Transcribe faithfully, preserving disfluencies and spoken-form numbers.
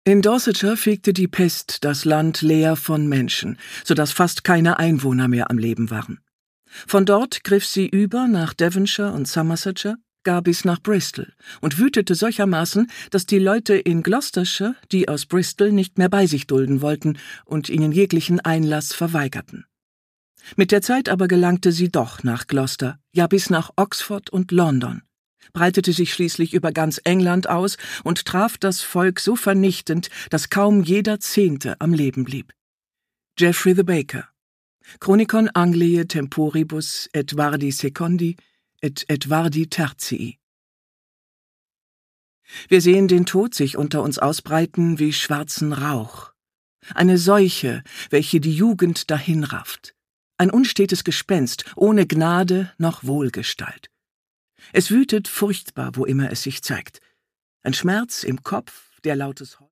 In Dorsetshire fegte die Pest das Land leer von Menschen, so dass fast keine Einwohner mehr am Leben waren. Von dort griff sie über nach Devonshire und Somersetshire, gar bis nach Bristol und wütete solchermaßen, dass die Leute in Gloucestershire die aus Bristol nicht mehr bei sich dulden wollten und ihnen jeglichen Einlass verweigerten. Mit der Zeit aber gelangte sie doch nach Gloucester, ja bis nach Oxford und London, breitete sich schließlich über ganz England aus und traf das Volk so vernichtend, dass kaum jeder Zehnte am Leben blieb. Geoffrey the Baker, Chronicon Angliae temporibus Edwardi secondi et Edwardi tertii. Wir sehen den Tod sich unter uns ausbreiten wie schwarzen Rauch. Eine Seuche, welche die Jugend dahinrafft. Ein unstetes Gespenst, ohne Gnade noch Wohlgestalt. Es wütet furchtbar, wo immer es sich zeigt. Ein Schmerz im Kopf, der lautes